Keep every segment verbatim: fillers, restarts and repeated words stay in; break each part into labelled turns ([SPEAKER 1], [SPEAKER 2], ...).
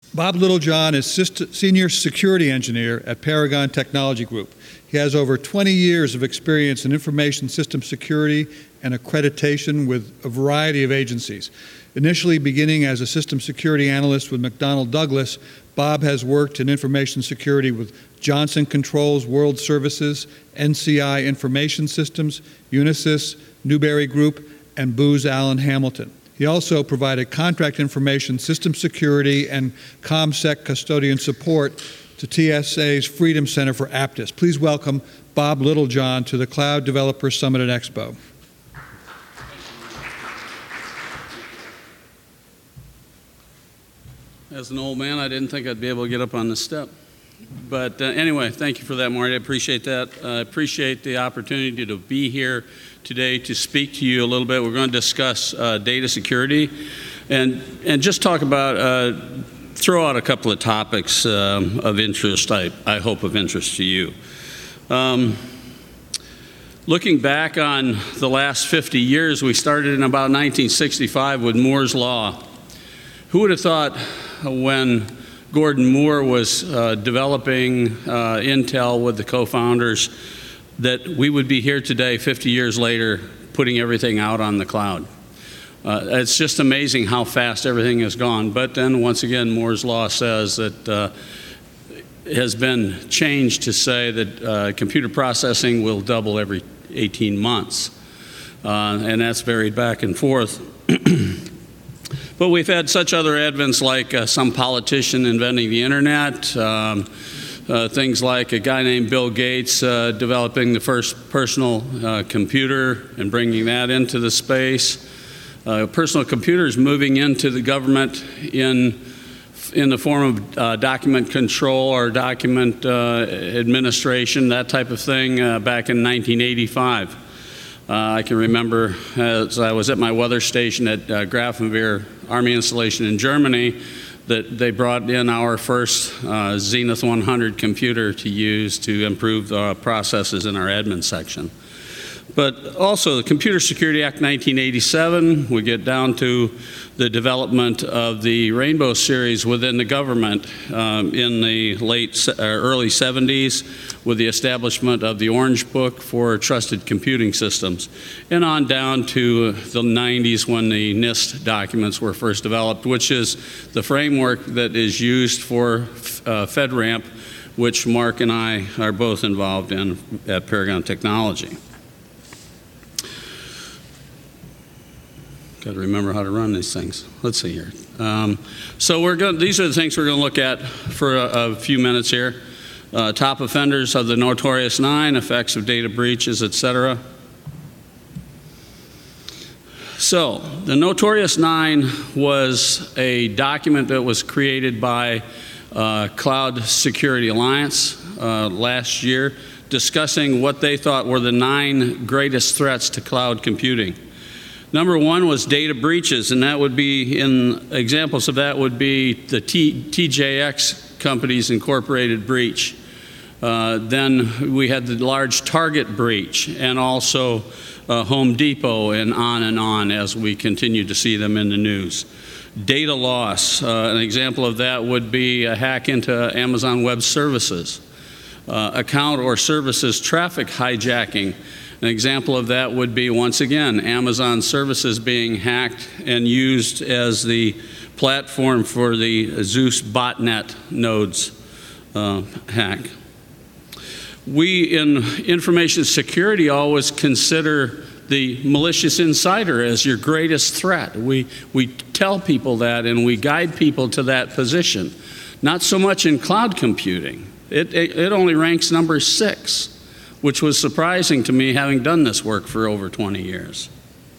[SPEAKER 1] Bob Littlejohn is Senior Security Engineer at Paragon Technology Group. He has over twenty years of experience in information system security and accreditation with a variety of agencies. Initially beginning as a system security analyst with McDonnell Douglas, Bob has worked in information security with Johnson Controls World Services, N C I Information Systems, Unisys, Newberry Group, and Booz Allen Hamilton. He also provided contract information, system security, and ComSec custodian support to T S A's Freedom Center for Apttus. Please welcome Bob Littlejohn to the Cloud Developer Summit and Expo.
[SPEAKER 2] As an old man, I didn't think I'd be able to get up on this step. But uh, anyway, thank you for that, Marty. I appreciate that. I uh, appreciate the opportunity to be here today to speak to you a little bit. We're going to discuss uh, data security and, and just talk about, uh, throw out a couple of topics um, of interest, I, I hope of interest to you. Um, looking back on the last fifty years, we started in about nineteen sixty-five with Moore's Law. Who would have thought when Gordon Moore was uh, developing uh, Intel with the co-founders that we would be here today, fifty years later, putting everything out on the cloud. Uh, it's just amazing how fast everything has gone. But then, once again, Moore's Law says that uh, it has been changed to say that uh, computer processing will double every eighteen months. Uh, and that's varied back and forth. But we've had such other advents like uh, some politician inventing the internet, um, uh, things like a guy named Bill Gates uh, developing the first personal uh, computer and bringing that into the space. Uh, personal computers moving into the government in, in the form of uh, document control or document uh, administration, that type of thing, uh, back in nineteen eighty-five. Uh, I can remember as I was at my weather station at uh, Grafenwehr Army installation in Germany that they brought in our first uh, Zenith one hundred computer to use to improve the processes in our admin section. But also the Computer Security Act nineteen eighty-seven, we get down to the development of the Rainbow series within the government um, in the late, uh, early seventies with the establishment of the Orange Book for trusted computing systems, and on down to the nineties when the NIST documents were first developed, which is the framework that is used for uh, FedRAMP, which Mark and I are both involved in at Paragon Technology. Got to remember how to run these things. Let's see here. Um, so we're going. These are the things we're going to look at for a, a few minutes here. Uh, top offenders of the Notorious Nine, effects of data breaches, et cetera. So the Notorious Nine was a document that was created by uh, Cloud Security Alliance uh, last year, discussing what they thought were the nine greatest threats to cloud computing. Number one was data breaches, and that would be, in examples of that would be the T, TJX Companies Incorporated breach. Uh, then we had the large Target breach, and also uh, Home Depot, and on and on as we continue to see them in the news. Data loss, uh, an example of that would be a hack into Amazon Web Services. Uh, account or services traffic hijacking. An example of that would be, once again, Amazon services being hacked and used as the platform for the Zeus botnet nodes uh, hack. We in information security always consider the malicious insider as your greatest threat. We, we tell people that and we guide people to that position. Not so much in cloud computing. It, it, it only ranks number six, which was surprising to me having done this work for over twenty years.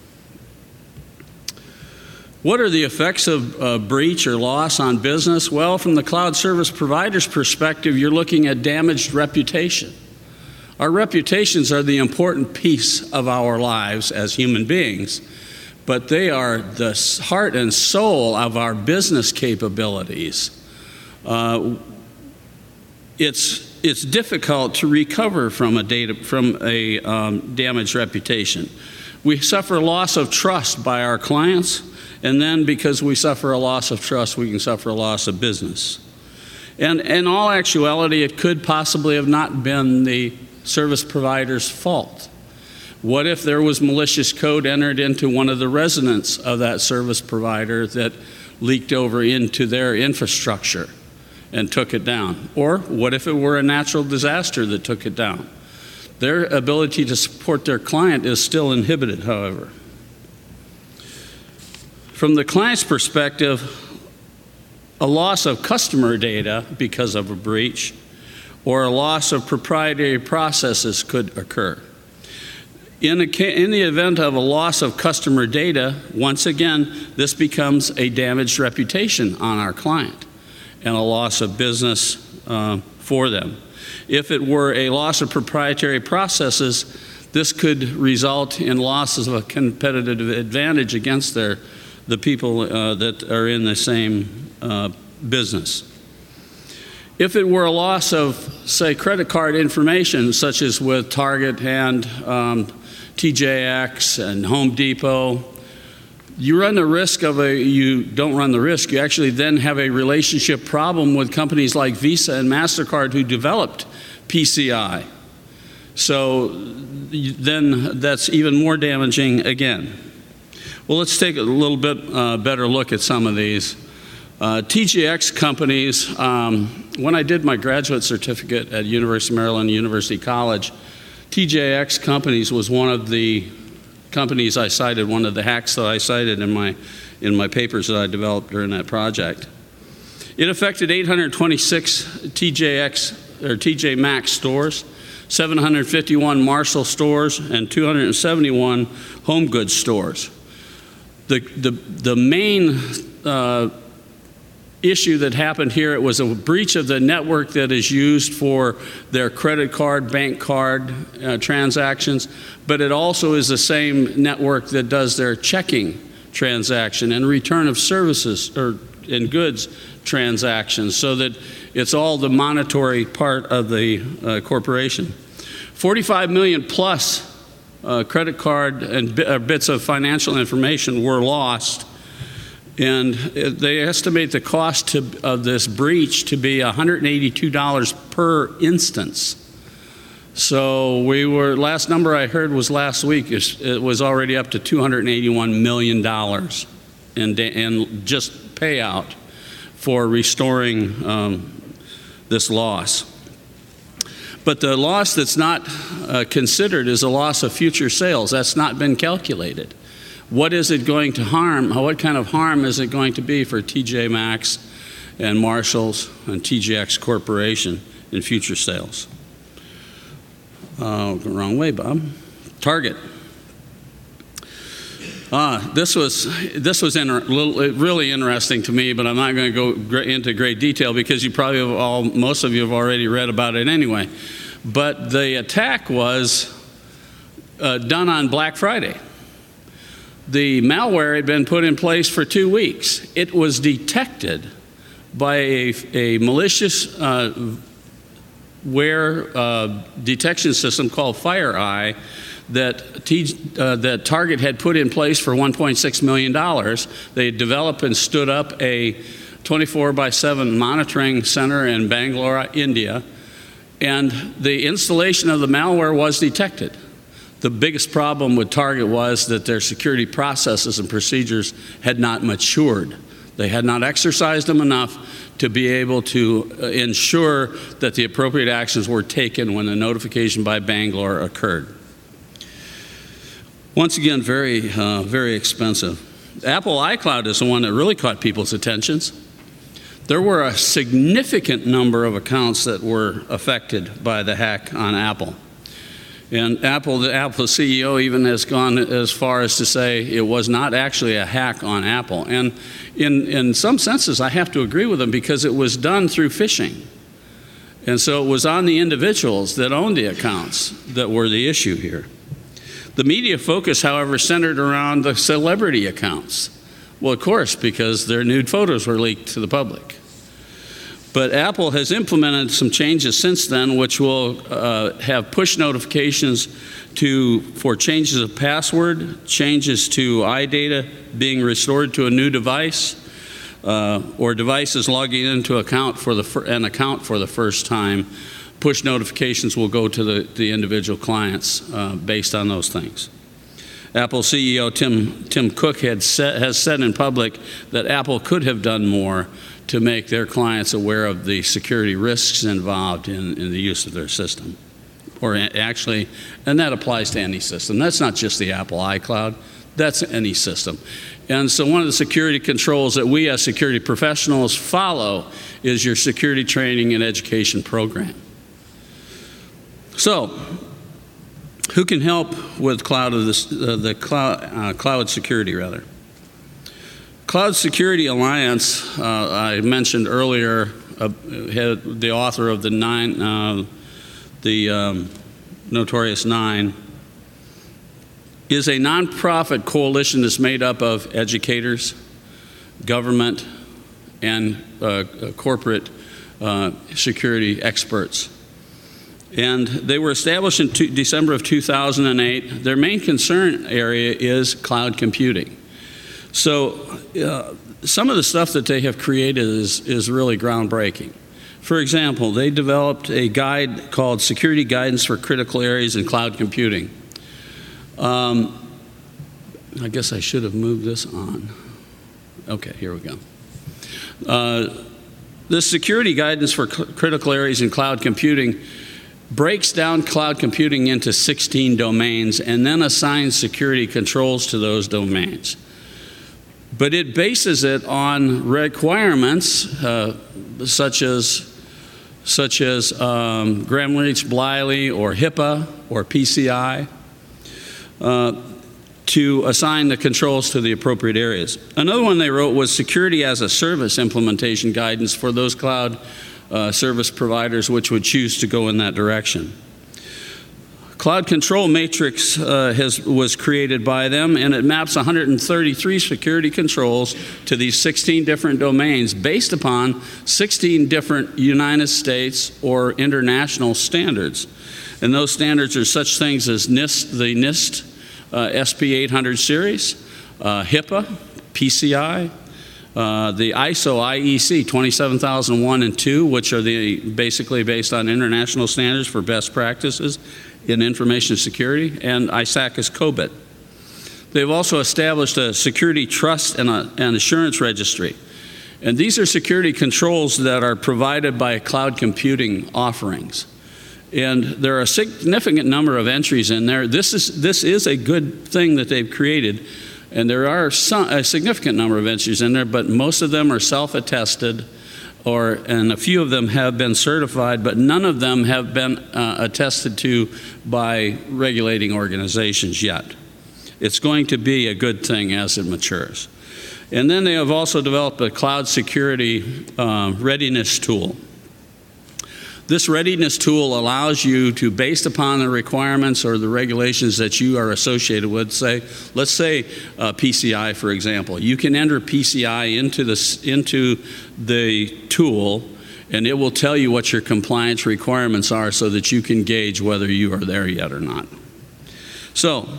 [SPEAKER 2] What are the effects of uh, breach or loss on business? Well, from the cloud service provider's perspective, you're looking at damaged reputation. Our reputations are the important piece of our lives as human beings, but they are the heart and soul of our business capabilities. Uh, it's It's difficult to recover from a data from a um, damaged reputation. We suffer a loss of trust by our clients, and then because we suffer a loss of trust, we can suffer a loss of business. And in all actuality, it could possibly have not been the service provider's fault. What if there was malicious code entered into one of the residents of that service provider that leaked over into their infrastructure and took it down? Or what if it were a natural disaster that took it down? Their ability to support their client is still inhibited, however. From the client's perspective, a loss of customer data because of a breach or a loss of proprietary processes could occur. In, a, in the event of a loss of customer data, once again, this becomes a damaged reputation on our client and a loss of business uh, for them. If it were a loss of proprietary processes, this could result in losses of a competitive advantage against their, the people uh, that are in the same uh, business. If it were a loss of, say, credit card information, such as with Target and um, T J X and Home Depot, you run the risk of a, you don't run the risk, you actually then have a relationship problem with companies like Visa and MasterCard who developed P C I. So then that's even more damaging again. Well, let's take a little bit uh, better look at some of these. Uh, T J X companies, um, when I did my graduate certificate at University of Maryland University College, T J X companies was one of the companies I cited, one of the hacks that I cited in my, in my papers that I developed during that project. It affected eight hundred twenty-six T J X or T J Maxx stores, seven hundred fifty-one Marshall stores, and two hundred seventy-one home goods stores. The, the, the main uh, issue that happened here, it was a breach of the network that is used for their credit card, bank card uh, transactions, but it also is the same network that does their checking transaction and return of services or in goods transactions, so that it's all the monetary part of the uh, corporation. forty-five million plus uh, credit card and bi uh, bits of financial information were lost. And they estimate the cost to, of this breach to be one hundred eighty-two dollars per instance. So we were, last number I heard was last week, it was already up to two hundred eighty-one million dollars in, in just payout for restoring um, this loss. But the loss that's not uh, considered is a loss of future sales. That's not been calculated. What is it going to harm? What kind of harm is it going to be for T J Maxx and Marshalls and T J X Corporation in future sales? Oh, wrong way, Bob. Target. Ah, this was this was inter really interesting to me, but I'm not going to go into great detail because you probably have all, most of you have already read about it anyway. But the attack was uh, done on Black Friday. The malware had been put in place for two weeks. It was detected by a, a malicious uh, ware uh, detection system called FireEye that, T, uh, that Target had put in place for one point six million dollars. They developed and stood up a twenty-four by seven monitoring center in Bangalore, India, and the installation of the malware was detected. The biggest problem with Target was that their security processes and procedures had not matured. They had not exercised them enough to be able to ensure that the appropriate actions were taken when the notification by Bangalore occurred. Once again, very, uh, very expensive. Apple iCloud is the one that really caught people's attentions. There were a significant number of accounts that were affected by the hack on Apple. And Apple, the Apple C E O even has gone as far as to say it was not actually a hack on Apple. And in, in some senses, I have to agree with them because it was done through phishing. And so it was on the individuals that owned the accounts that were the issue here. The media focus, however, centered around the celebrity accounts. Well, of course, because their nude photos were leaked to the public. But Apple has implemented some changes since then, which will uh, have push notifications to, for changes of password, changes to iData being restored to a new device, uh, or devices logging into account for the, an account for the first time. Push notifications will go to the, the individual clients uh, based on those things. Apple C E O Tim, Tim Cook had said, has said in public that Apple could have done more to make their clients aware of the security risks involved in, in the use of their system. Or actually, and that applies to any system. That's not just the Apple iCloud, that's any system. And so one of the security controls that we as security professionals follow is your security training and education program. So, who can help with cloud of this, uh, the cloud, uh, cloud security, rather? Cloud Security Alliance, uh, I mentioned earlier, uh, had the author of the nine, uh, the um, Notorious Nine, is a nonprofit coalition that's made up of educators, government, and uh, corporate uh, security experts. And they were established in two, December of two thousand eight. Their main concern area is cloud computing. So uh, some of the stuff that they have created is, is really groundbreaking. For example, they developed a guide called Security Guidance for Critical Areas in Cloud Computing. Um, I guess I should have moved this on. Okay, here we go. Uh, this Security Guidance for Critical Areas in Cloud Computing breaks down cloud computing into sixteen domains and then assigns security controls to those domains. But it bases it on requirements uh, such as such as um, Gramm-Leach-Bliley or HIPAA or P C I uh, to assign the controls to the appropriate areas. Another one they wrote was Security as a Service implementation guidance for those cloud Uh, service providers which would choose to go in that direction. Cloud Control Matrix uh, has, was created by them, and it maps one hundred thirty-three security controls to these sixteen different domains based upon sixteen different United States or international standards. And those standards are such things as NIST, the NIST uh, S P eight hundred series, uh, HIPAA, P C I, Uh, the I S O I E C twenty-seven thousand one and two, which are the basically based on international standards for best practices in information security, and I S A C is COBIT. They've also established a security trust and a, an assurance registry. And these are security controls that are provided by cloud computing offerings. And there are a significant number of entries in there. This is, this is a good thing that they've created. And there are some, a significant number of entries in there, but most of them are self-attested, or, and a few of them have been certified, but none of them have been uh, attested to by regulating organizations yet. It's going to be a good thing as it matures. And then they have also developed a cloud security uh, readiness tool. This readiness tool allows you to, based upon the requirements or the regulations that you are associated with, say, let's say uh, P C I, for example. You can enter P C I into the, into the tool, and it will tell you what your compliance requirements are so that you can gauge whether you are there yet or not. So,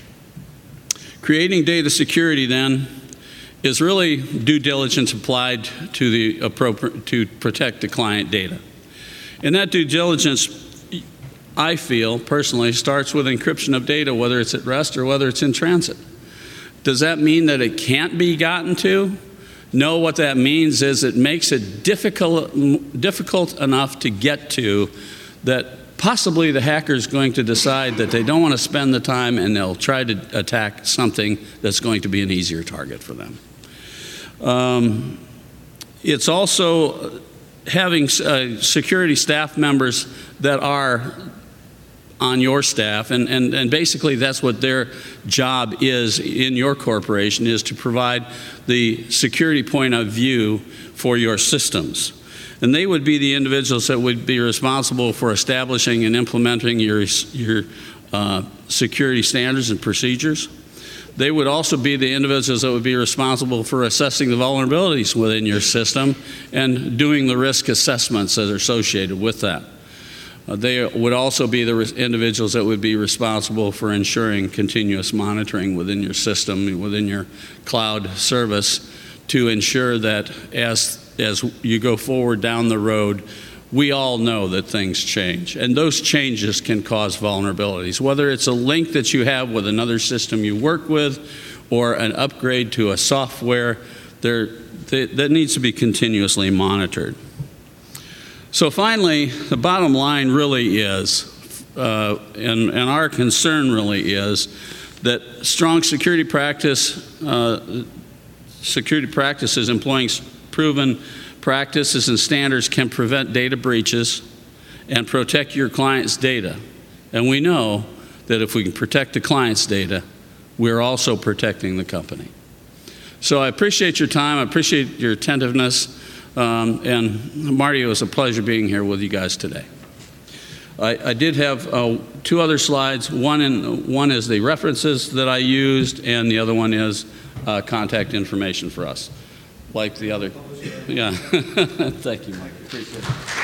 [SPEAKER 2] creating data security then is really due diligence applied to the appropriate, to protect the client data. And that due diligence, I feel, personally, starts with encryption of data, whether it's at rest or whether it's in transit. Does that mean that it can't be gotten to? No, what that means is it makes it difficult, difficult enough to get to that possibly the hacker is going to decide that they don't want to spend the time and they'll try to attack something that's going to be an easier target for them. Um, it's also having uh, security staff members that are on your staff, and, and, and basically that's what their job is in your corporation, is to provide the security point of view for your systems. And they would be the individuals that would be responsible for establishing and implementing your, your uh, security standards and procedures. They would also be the individuals that would be responsible for assessing the vulnerabilities within your system and doing the risk assessments that are associated with that. Uh, they would also be the res- individuals that would be responsible for ensuring continuous monitoring within your system, within your cloud service, to ensure that as, as you go forward down the road, we all know that things change, and those changes can cause vulnerabilities, whether it's a link that you have with another system you work with or an upgrade to a software. There, they, that needs to be continuously monitored. So finally, the bottom line really is, uh, and, and our concern really is, that strong security practice, uh, security practices employing proven practices and standards can prevent data breaches and protect your client's data. And we know that if we can protect the client's data, we're also protecting the company. So I appreciate your time. I appreciate your attentiveness. Um, and Marty, it was a pleasure being here with you guys today. I, I did have uh, two other slides. One, in, one is the references that I used, and the other one is uh, contact information for us, like the other. Yeah. Thank you, Mike. Appreciate it.